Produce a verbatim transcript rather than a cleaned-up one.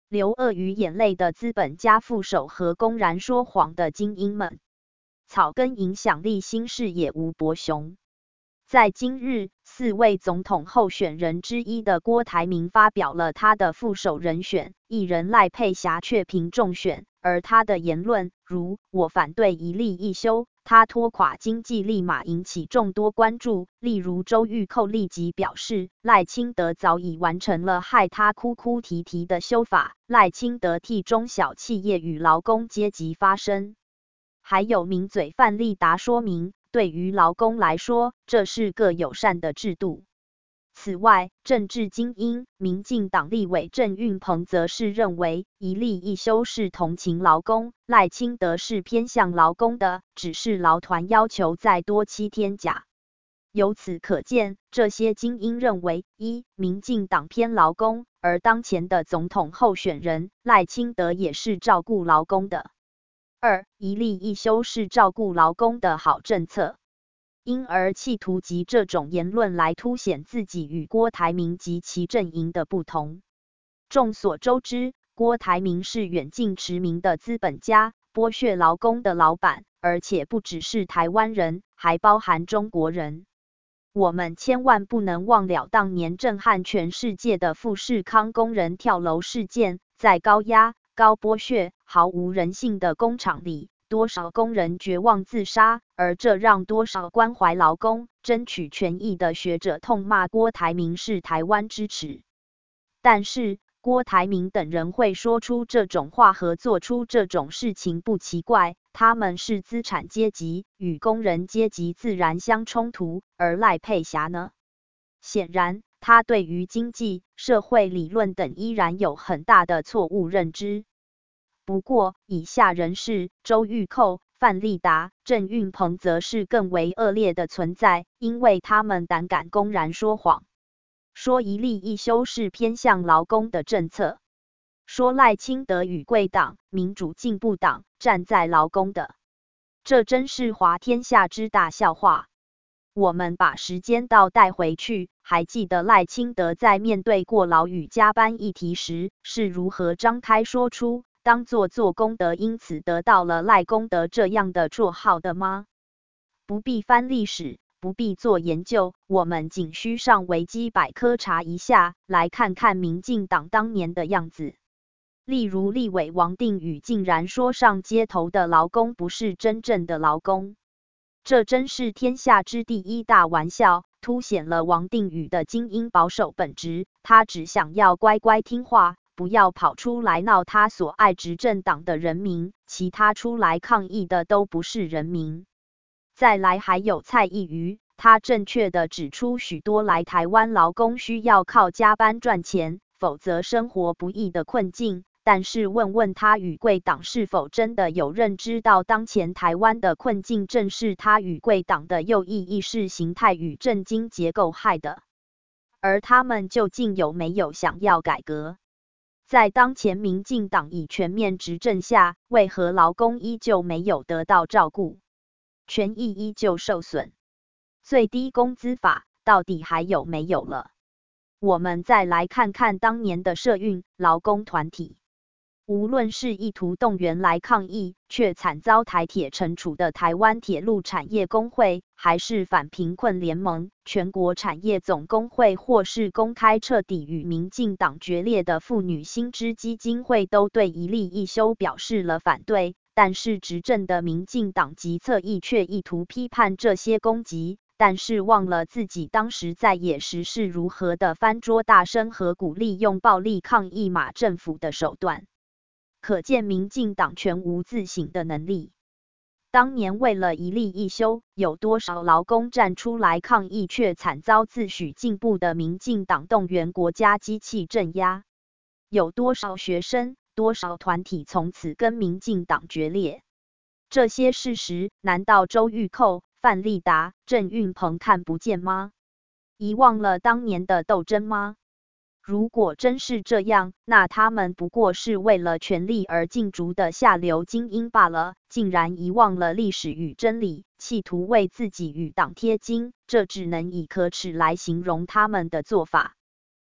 流鳄鱼眼泪的资本家副手和公然说谎的精英们。草根影响力新视野吴伯雄。在今日，四位总统候选人之一的郭台铭发表了他的副手人选，艺人赖佩霞却凭中选，而他的言论如“我反对一例一休”，他拖垮经济立马引起众多关注。例如周玉蔻立即表示，赖清德早已完成了害他哭哭啼啼的修法，赖清德替中小企业与劳工阶级发声。还有名嘴范立达说明，对于劳工来说，这是个友善的制度。此外，政治精英民进党立委郑运鹏则是认为，一例一休是同情劳工，赖清德是偏向劳工的，只是劳团要求再多七天假。由此可见，这些精英认为，一、民进党偏劳工，而当前的总统候选人赖清德也是照顾劳工的。二、一例一休是照顾劳工的好政策，因而企图藉这种言论来凸显自己与郭台铭及其阵营的不同。众所周知，郭台铭是远近驰名的资本家，剥削劳工的老板，而且不只是台湾人，还包含中国人。我们千万不能忘了当年震撼全世界的富士康工人跳楼事件，在高压、高剥削、毫无人性的工厂里，多少工人绝望自杀，而这让多少关怀劳工、争取权益的学者痛骂郭台铭是台湾之耻。但是，郭台铭等人会说出这种话和做出这种事情不奇怪，他们是资产阶级，与工人阶级自然相冲突，而赖佩霞呢？显然，他对于经济、社会理论等依然有很大的错误认知。不过，以下人士周玉蔻、范立达、郑运鹏则是更为恶劣的存在，因为他们胆敢公然说谎，说一例一休是偏向劳工的政策，说赖清德与贵党、民主进步党站在劳工的，这真是滑天下之大笑话。我们把时间倒带回去，还记得赖清德在面对过劳与加班议题时，是如何张开说出当作做功德，因此得到了赖功德这样的绰号的吗？不必翻历史，不必做研究，我们仅需上维基百科查一下，来看看民进党当年的样子。例如立委王定宇竟然说上街头的劳工不是真正的劳工，这真是天下之第一大玩笑，凸显了王定宇的精英保守本质，他只想要乖乖听话，不要跑出来闹他所爱执政党的人民，其他出来抗议的都不是人民。再来还有蔡易余，他正确的指出许多来台湾劳工需要靠加班赚钱，否则生活不易的困境，但是问问他与贵党是否真的有认知到当前台湾的困境正是他与贵党的右翼意识形态与政经结构害的，而他们究竟有没有想要改革？在当前民进党已全面执政下，为何劳工依旧没有得到照顾，权益依旧受损？最低工资法到底还有没有了？我们再来看看当年的社运劳工团体，无论是意图动员来抗议，却惨遭台铁惩处的台湾铁路产业工会，还是反贫困联盟、全国产业总工会，或是公开彻底与民进党决裂的妇女新知基金会，都对一例一休表示了反对。但是执政的民进党及侧翼却意图批判这些攻击，但是忘了自己当时在野时是如何的翻桌大声和鼓励用暴力抗议马政府的手段。可见民进党全无自省的能力。当年为了一例一休，有多少劳工站出来抗议，却惨遭自诩进步的民进党动员国家机器镇压？有多少学生、多少团体从此跟民进党决裂？这些事实，难道周玉蔻、范立达、郑运鹏看不见吗？遗忘了当年的斗争吗？如果真是这样，那他们不过是为了权力而竞逐的下流精英罢了，竟然遗忘了历史与真理，企图为自己与党贴金，这只能以可耻来形容他们的做法。